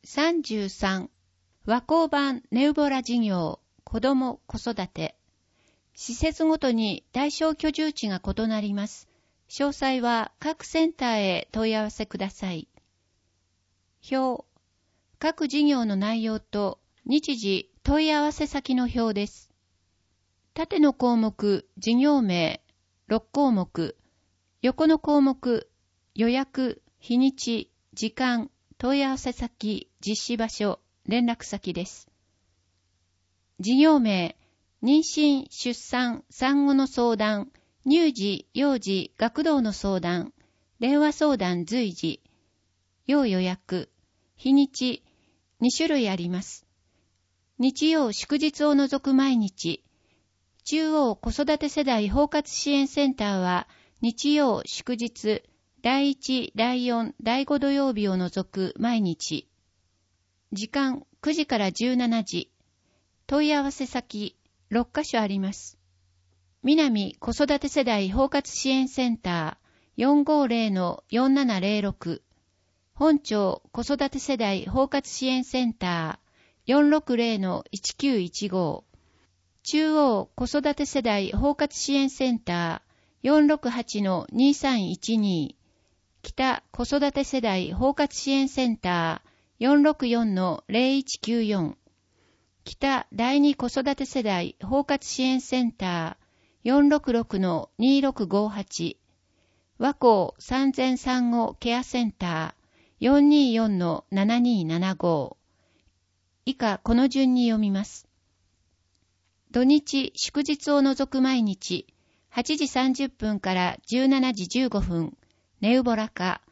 33和光版ネウボラ事業子ども子育て施設ごとに対象居住地が異なります。詳細は各センターへ問い合わせください。表各事業の内容と日時問い合わせ先の表です。縦の項目事業名6項目、横の項目予約日にち時間問い合わせ先、実施場所、連絡先です。事業名、妊娠、出産、産後の相談、乳児、幼児、学童の相談、電話相談随時、要予約、日にち、2種類あります。日曜祝日を除く毎日、中央子育て世代包括支援センターは、日曜祝日、第1、第4、第5土曜日を除く毎日。時間9時から17時。問い合わせ先6カ所あります。南子育て世代包括支援センター 450-4706。本町子育て世代包括支援センター 460-1915。中央子育て世代包括支援センター 468-2312。北子育て世代包括支援センター 464-0194。北第二子育て世代包括支援センター 466-2658。和光産前産後ケアセンター 424-7275。以下この順に読みます。土日祝日を除く毎日8時30分から17時15分。ネウボラカ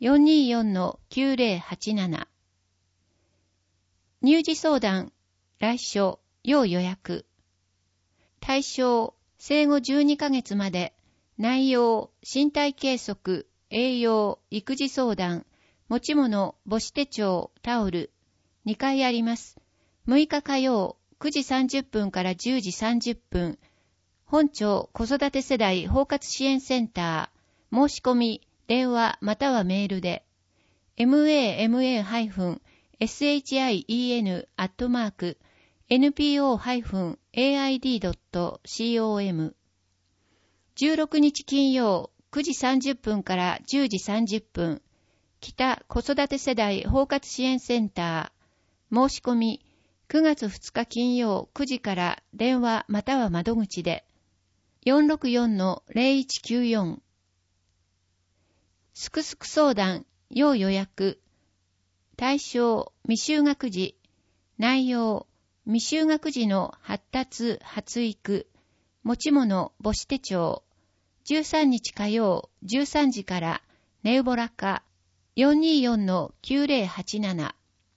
424-9087。乳児相談、来所、要予約。対象、生後12ヶ月まで。内容、身体計測、栄養、育児相談、持ち物、母子手帳、タオル。2回あります。6日火曜、9時30分から10時30分。本町子育て世代包括支援センター。申し込み、電話またはメールで mama-npo-aid.com 16日金曜9時30分から10時30分北子育て世代包括支援センター申し込み9月2日金曜9時から電話または窓口で 464-0194すくすく相談、要予約。対象、未就学児。内容、未就学児の発達、発育。持ち物、母子手帳。13日火曜、13時から、ネウボラカ 424-9087。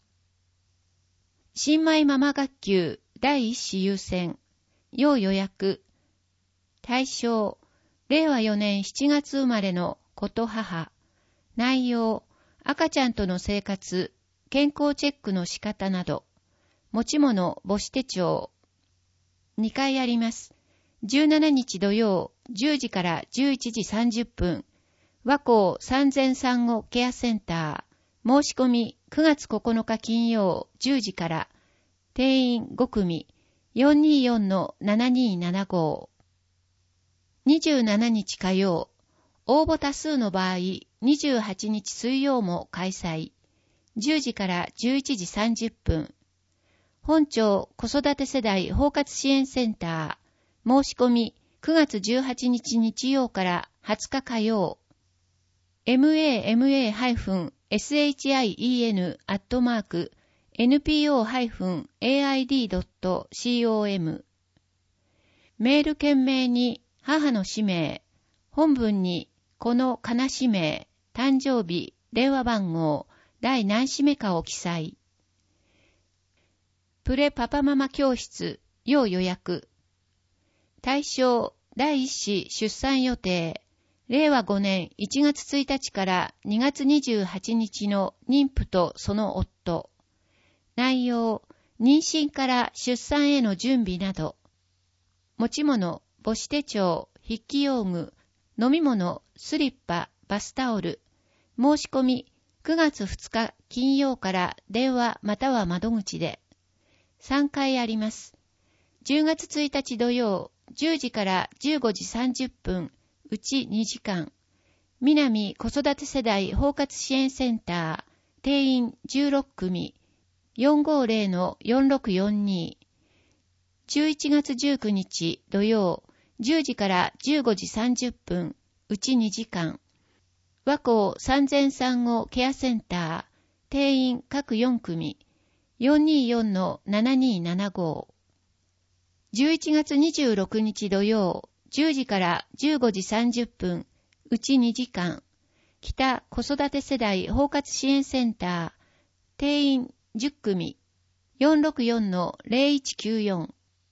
新米ママ学級第一子優先。要予約。対象、令和4年7月生まれのこと母。内容、赤ちゃんとの生活、健康チェックの仕方など。持ち物、母子手帳。2回あります。17日土曜、10時から11時30分。和光産前産後ケアセンター。申し込み9月9日金曜、10時から。定員5組。424-7275。27日火曜。応募多数の場合、28日水曜も開催。10時から11時30分。本町子育て世代包括支援センター。申し込み9月18日日曜から20日火曜。mama-hen-npo-aid.com メール件名に母の氏名、本文にこの悲し名、誕生日、電話番号、第何子目かを記載。プレパパママ教室、要予約。対象、第一子出産予定。令和5年1月1日から2月28日の妊婦とその夫。内容、妊娠から出産への準備など。持ち物、母子手帳、筆記用具、飲み物、スリッパ、バスタオル。申し込み 9月2日金曜から電話または窓口で。3回あります。10月1日土曜、10時から15時30分、うち2時間。南子育て世代包括支援センター、定員16組、450-4642。11月19日土曜、10時から15時30分、うち2時間。和光産前産後ケアセンター、定員各4組、424-7275。11月26日土曜、10時から15時30分、うち2時間。北子育て世代包括支援センター、定員10組、464-0194。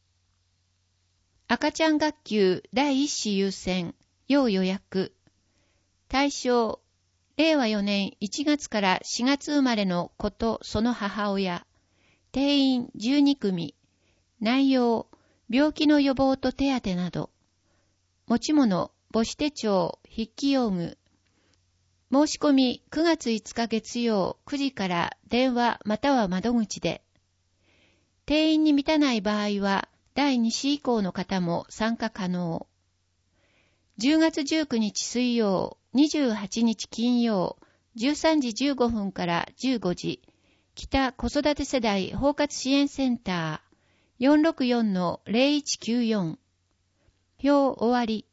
赤ちゃん学級第1子優先、要予約。対象、令和4年1月から4月生まれの子とその母親。定員12組。内容、病気の予防と手当など。持ち物、母子手帳、筆記用具。申し込み9月5日月曜9時から電話または窓口で。定員に満たない場合は第2子以降の方も参加可能。10月19日水曜、28日金曜、13時15分から15時、北子育て世代包括支援センター、464-0194。表終わり。